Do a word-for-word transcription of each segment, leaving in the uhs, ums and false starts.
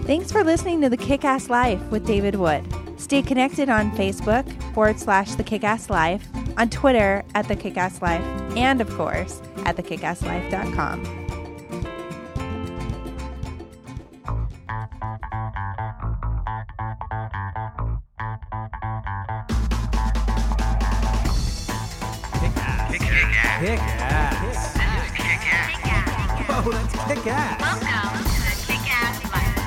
Thanks for listening to The Kick-Ass Life with David Wood. Stay connected on Facebook forward slash The Kick-Ass Life, on Twitter at The Kick-Ass Life, and of course at the kick ass life dot com. Kick-ass. Kick-ass. Kick-ass. Kick-ass. Whoa, that's kick-ass. Welcome to the Kick-Ass Life.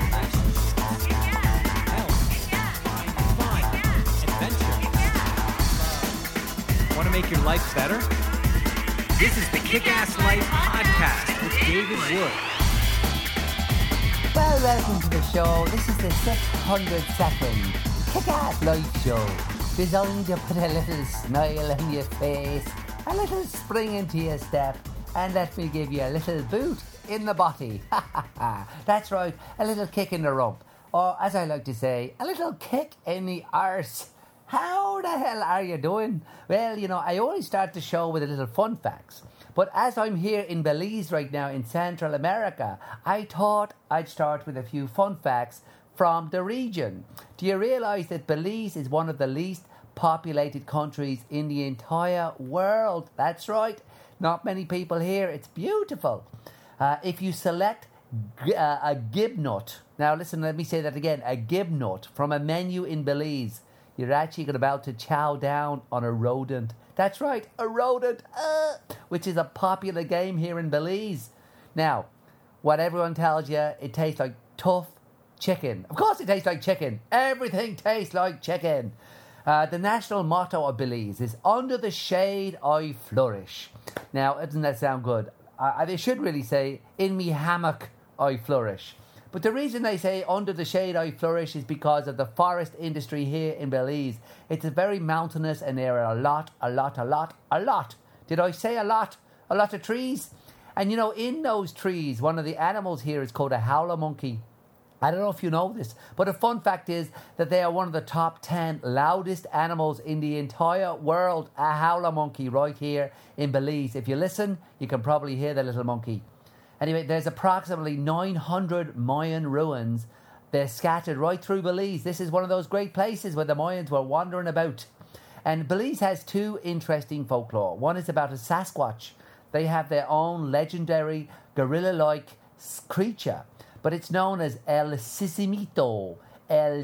Want to make your life better? This is the Kick-Ass Life podcast with David Wood. Well, welcome to the show. This is the six hundred second Kick-Ass Life show, designed to put a little smile on your face, a little spring into your step, and let me give you a little boot in the body. That's right, a little kick in the rump, or as I like to say, a little kick in the arse. How the hell are you doing? Well, you know, I always start the show with a little fun facts. But as I'm here in Belize right now in Central America, I thought I'd start with a few fun facts from the region. Do you realise that Belize is one of the least populated countries in the entire world? That's right. Not many people here. It's beautiful. Uh, if you select g- uh, a gib nut, now listen, let me say that again, a gib nut from a menu in Belize, you're actually about to chow down on a rodent. That's right, a rodent, uh, which is a popular game here in Belize. Now, what everyone tells you, it tastes like tough chicken. Of course it tastes like chicken. Everything tastes like chicken. Uh, the national motto of Belize is, under the shade I flourish. Now, doesn't that sound good? Uh, they should really say, in me hammock I flourish. But the reason they say under the shade I flourish is because of the forest industry here in Belize. It's a very mountainous and there are a lot, a lot, a lot, a lot. Did I say a lot? A lot of trees? And you know, in those trees, one of the animals here is called a howler monkey. I don't know if you know this, but a fun fact is that they are one of the top ten loudest animals in the entire world. A howler monkey right here in Belize. If you listen, you can probably hear the little monkey. Anyway, there's approximately nine hundred Mayan ruins. They're scattered right through Belize. This is one of those great places where the Mayans were wandering about. And Belize has two interesting folklore. One is about a Sasquatch. They have their own legendary gorilla-like creature, but it's known as El Sisimito. El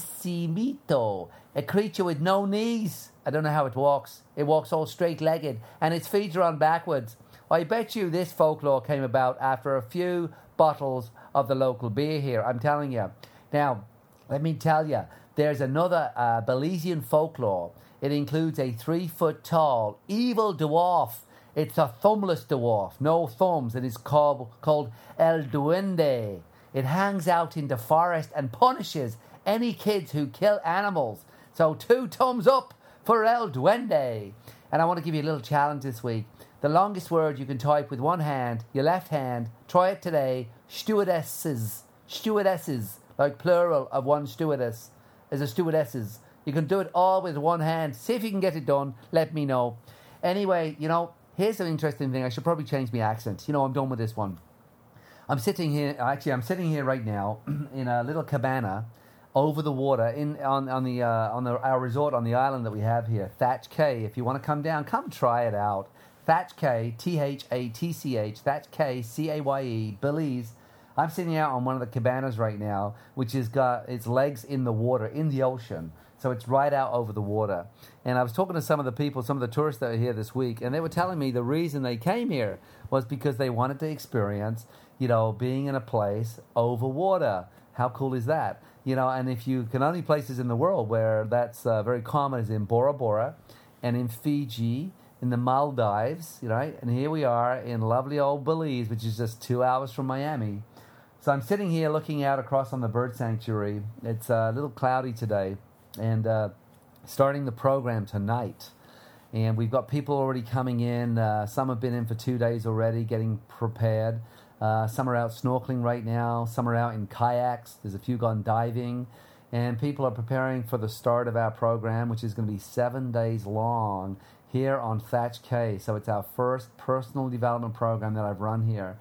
Sisimito. A creature with no knees. I don't know how it walks. It walks all straight-legged, and its feet are on backwards. I bet you this folklore came about after a few bottles of the local beer here. I'm telling you. Now, let me tell you, there's another uh, Belizean folklore. It includes a three-foot-tall, evil dwarf. It's a thumbless dwarf, no thumbs, and it's called, called El Duende. It hangs out in the forest and punishes any kids who kill animals. So two thumbs up for El Duende. And I want to give you a little challenge this week. The longest word you can type with one hand, your left hand, try it today, stewardesses. Stewardesses, like plural of one stewardess, is a stewardesses. You can do it all with one hand. See if you can get it done. Let me know. Anyway, you know, here's an interesting thing. I should probably change my accent. You know, I'm done with this one. I'm sitting here, actually, I'm sitting here right now in a little cabana over the water in on, on the uh, on the, our resort on the island that we have here, Thatch Cay. If you want to come down, come try it out. Thatch Cay, T H A T C H, Thatch Cay, C A Y E, Belize. I'm sitting out on one of the cabanas right now, which has got its legs in the water, in the ocean. So it's right out over the water. And I was talking to some of the people, some of the tourists that are here this week, and they were telling me the reason they came here was because they wanted to experience, you know, being in a place over water. How cool is that? You know, and if you can, only places in the world where that's uh, very common is in Bora Bora and in Fiji, in the Maldives, right? And here we are in lovely old Belize, which is just two hours from Miami. So I'm sitting here looking out across on the bird sanctuary. It's a little cloudy today, and uh, starting the program tonight. And we've got people already coming in. Uh, some have been in for two days already, getting prepared. Uh, some are out snorkeling right now. Some are out in kayaks. There's a few gone diving. And people are preparing for the start of our program, which is going to be seven days long here on Thatch Cay. So it's our first personal development program that I've run here.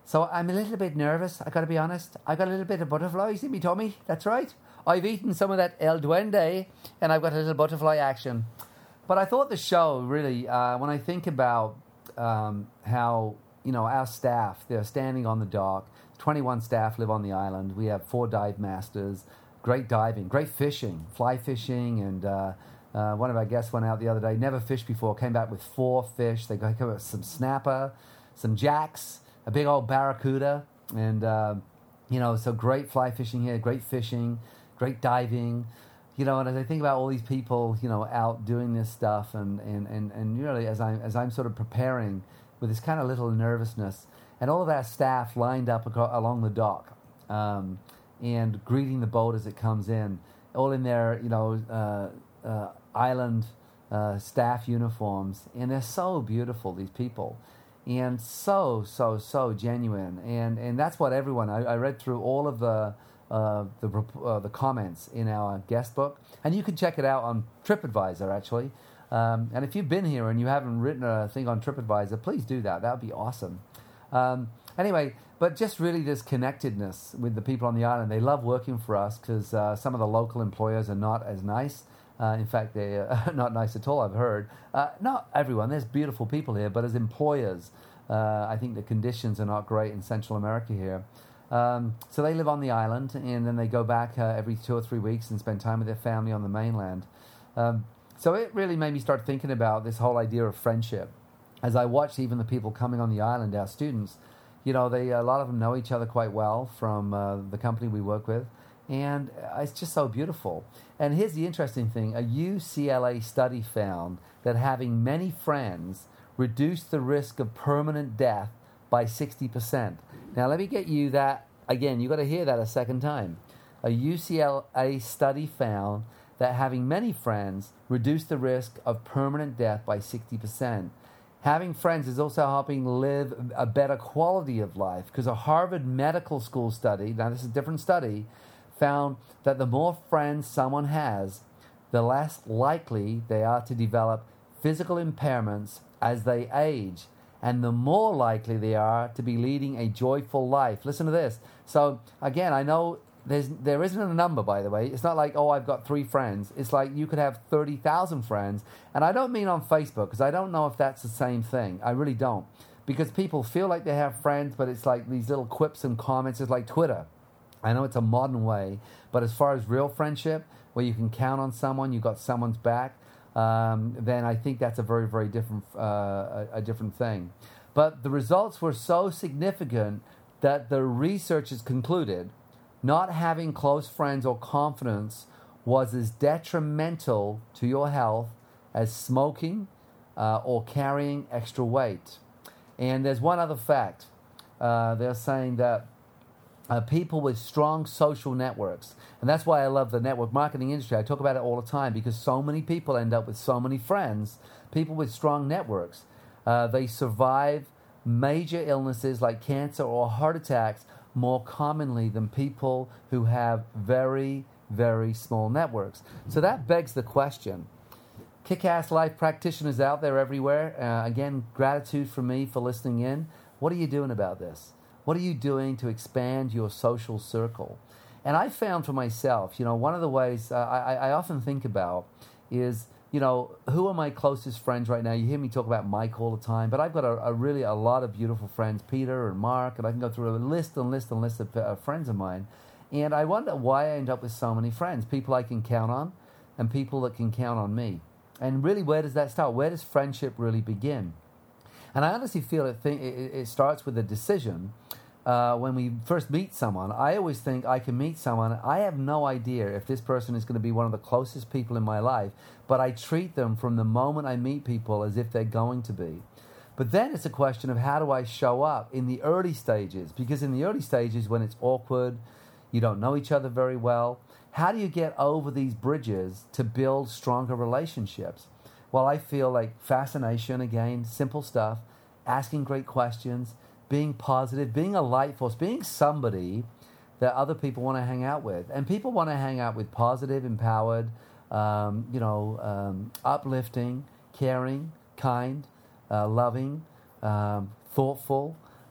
So I'm a little bit nervous, I got to be honest. I got a little bit of butterflies in my tummy, that's right. I've eaten some of that El Duende, and I've got a little butterfly action. But I thought the show, really, uh, when I think about um, how, you know, our staff, they're standing on the dock. twenty-one staff live on the island. We have four dive masters, great diving, great fishing, fly fishing, and uh, uh, one of our guests went out the other day, never fished before, came back with four fish. They got some snapper, some jacks, a big old barracuda, and, uh, you know, so great fly fishing here, great fishing, great diving, you know, and as I think about all these people, you know, out doing this stuff, and, and, and, and really as I'm, as I'm sort of preparing with this kind of little nervousness, and all of our staff lined up aco- along the dock, um, and greeting the boat as it comes in, all in their, you know, uh, uh, island uh, staff uniforms, and they're so beautiful, these people. And so, so, so genuine. And and that's what everyone, I, I read through all of the uh, the uh, the comments in our guest book. And you can check it out on TripAdvisor, actually. Um, and if you've been here and you haven't written a thing on TripAdvisor, please do that. That would be awesome. Um, anyway, but just really this connectedness with the people on the island. They love working for us because uh, some of the local employers are not as nice. Uh, in fact, they're uh, not nice at all, I've heard. Uh, not everyone. There's beautiful people here, but as employers, uh, I think the conditions are not great in Central America here. Um, so they live on the island, and then they go back uh, every two or three weeks and spend time with their family on the mainland. Um, so it really made me start thinking about this whole idea of friendship. As I watched even the people coming on the island, our students, you know, they a lot of them know each other quite well from uh, the company we work with. And it's just so beautiful. And here's the interesting thing. A U C L A study found that having many friends reduced the risk of permanent death by sixty percent. Now, let me get you that, again, you've got to hear that a second time. A U C L A study found that having many friends reduced the risk of permanent death by sixty percent. Having friends is also helping live a better quality of life, because a Harvard Medical School study, now this is a different study, found that the more friends someone has, the less likely they are to develop physical impairments as they age, and the more likely they are to be leading a joyful life. Listen to this. So, again, I know there's, there isn't a number, by the way. It's not like, oh, I've got three friends. It's like you could have thirty thousand friends. And I don't mean on Facebook, because I don't know if that's the same thing. I really don't. Because people feel like they have friends, but it's like these little quips and comments. It's like Twitter. I know it's a modern way, but as far as real friendship, where you can count on someone, you got someone's back, um, then I think that's a very, very different, uh, a, a different thing. But the results were so significant that the researchers concluded not having close friends or confidence was as detrimental to your health as smoking uh, or carrying extra weight. And there's one other fact. Uh, they're saying that Uh, people with strong social networks. And that's why I love the network marketing industry. I talk about it all the time because so many people end up with so many friends. People with strong networks. Uh, they survive major illnesses like cancer or heart attacks more commonly than people who have very, very small networks. So that begs the question. Kick-ass life practitioners out there everywhere. Uh, again, gratitude from me for listening in. What are you doing about this? What are you doing to expand your social circle? And I found for myself, you know, one of the ways uh, I, I often think about is, you know, who are my closest friends right now? You hear me talk about Mike all the time, but I've got a, a really a lot of beautiful friends, Peter and Mark, and I can go through a list and list and list of uh, friends of mine. And I wonder why I end up with so many friends, people I can count on and people that can count on me. And really, where does that start? Where does friendship really begin? And I honestly feel it, th- it, it starts with a decision. Uh, when we first meet someone, I always think I can meet someone. I have no idea if this person is going to be one of the closest people in my life, but I treat them from the moment I meet people as if they're going to be. But then it's a question of how do I show up in the early stages? Because in the early stages, when it's awkward, you don't know each other very well, how do you get over these bridges to build stronger relationships? Well, I feel like fascination, again, simple stuff, asking great questions, being positive, being a light force, being somebody that other people want to hang out with. And people want to hang out with positive, empowered, um, you know, um, uplifting, caring, kind, uh, loving, um, thoughtful,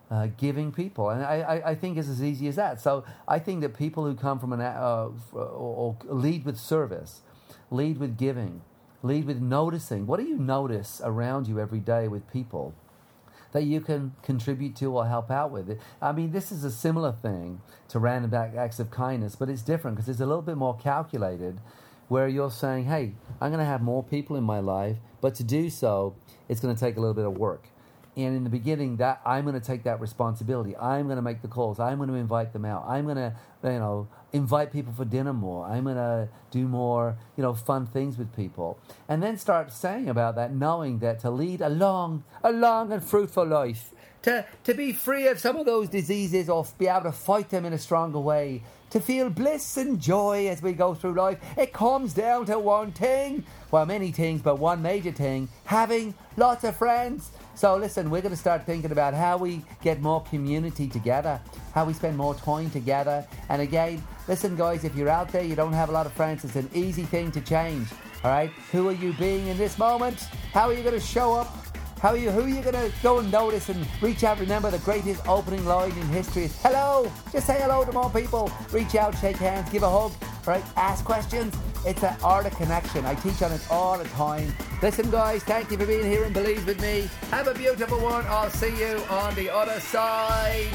uh, giving people. And I, I, I think it's as easy as that. So I think that people who come from an, uh, or, or lead with service, lead with giving, lead with noticing. What do you notice around you every day with people that you can contribute to or help out with? It. I mean, this is a similar thing to random acts of kindness, but it's different because it's a little bit more calculated, where you're saying, hey, I'm going to have more people in my life, but to do so, it's going to take a little bit of work. And in the beginning, that I'm going to take that responsibility. I'm going to make the calls. I'm going to invite them out. I'm going to, you know, invite people for dinner more. I'm going to do more, you know, fun things with people. And then start saying about that, knowing that to lead a long, a long and fruitful life, to, to be free of some of those diseases or be able to fight them in a stronger way, to feel bliss and joy as we go through life, it comes down to one thing. Well, many things, but one major thing, having lots of friends. So listen, we're going to start thinking about how we get more community together, how we spend more time together. And again, listen guys, if you're out there, you don't have a lot of friends, it's an easy thing to change. All right? Who are you being in this moment? How are you going to show up? How are you, who are you going to go and notice and reach out? Remember, the greatest opening line in history is hello. Just say hello to more people. Reach out, shake hands, give a hug, right? Ask questions. It's an art of connection. I teach on it all the time. Listen, guys, thank you for being here and Belize with me. Have a beautiful one. I'll see you on the other side.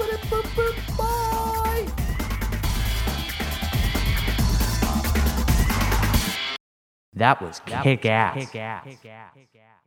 Bye. That was kick-ass.